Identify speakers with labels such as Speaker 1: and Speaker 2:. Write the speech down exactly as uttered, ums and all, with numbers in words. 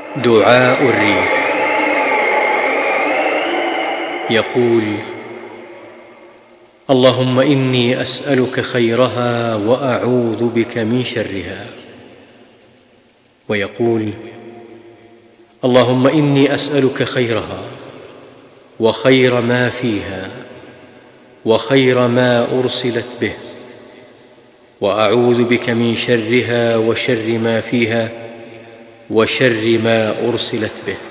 Speaker 1: دعاء الريح. يقول: اللهم إني أسألك خيرها وأعوذ بك من شرها. ويقول: اللهم إني أسألك خيرها وخير ما فيها وخير ما أرسلت به، وأعوذ بك من شرها وشر ما فيها وشر ما أرسلت به.